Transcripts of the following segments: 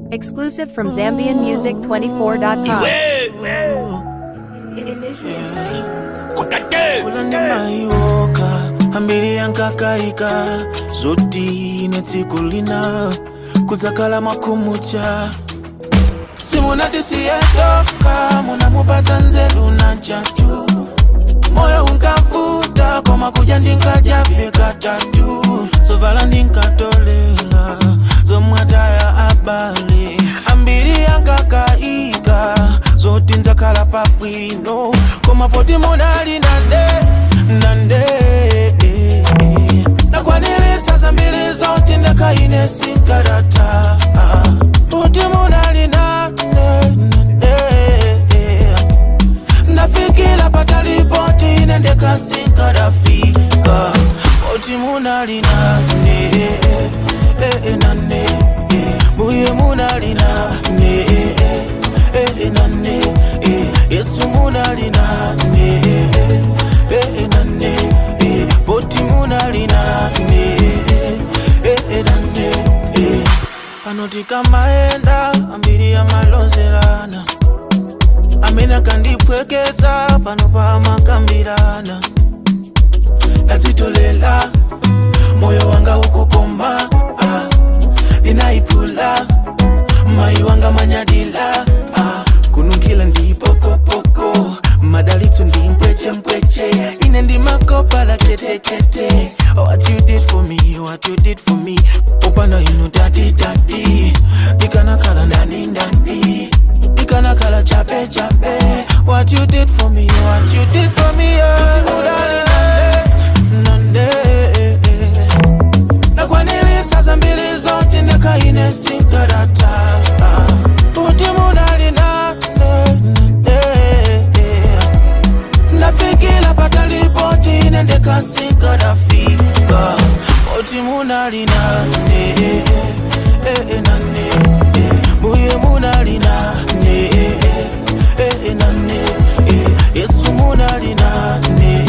Exclusive from ZambianMusic24.com. Ambiri yankakaika zoti netsikulina kudzakala makumucha simunati siyatoka munamupatsa nzeru na chatu moyo unkavuta koma kuja ndinkadyabe katatu zovala ndinkatolela zomwataya abale ambiri yankakaika zoti nzakala pabwino koma poti munali nande nakwanilisa zambiri zoti ndakaine sinkarata poti munali nande ndafikila patalipoti nendeka sinkarafika poti munali nande muye munali nande Yesu munali nane nane poti munali nane nane anoti kamaenda ambiri ya malonzelana amena kandipwekeza pano pa makambirana nazitolela moyo wanga ukukoma ninaipula mai wanga manyadila kunungila ndipokopoko madalitu ndi mpweche ine ndi makopa la kete what you did for me upanda inu dadi ikana kala ndani ikana kala chape what you did for me udali nande nakwanilisa zambiri zote ndakaine sinkarata uti munali nafikila patalipoti nendeka sinkarafika uti munali nane muye munali nane Yesu munali nane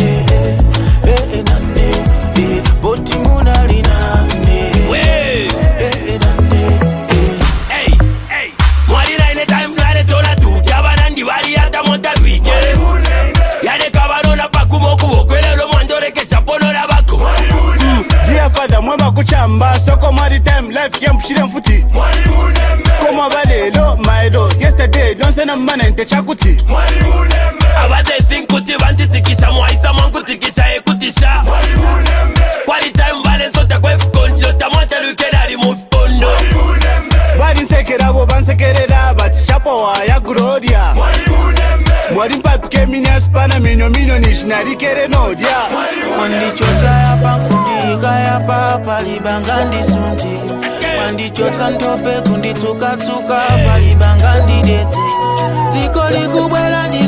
poti munali nane mwalira ine time ngale tola tuti abanandi bali yata monta lwike yale kabarona pakumo kubokwelelo mwandolekesa ponola bako Dear Father mwema kuchamba soko mwari time life yampushire mfuti koma balelo maelo yesterday don't send a man ente chakuti abate think kuti bantitikisa mwaisa mwankutikisa ekutisa kwali time bale sota kwefukondo tamwata lwikela ali mufukondo bari nsekerabo bansekerera bati chapowa ya gloria mwari mpapike minyasipana minyo nishinarikere nodya wandichotsa yapa kundika yapa palibanga ndisunte wandichotsa ntope kunditsukatsuka palibanga ndidetse dziko likubwera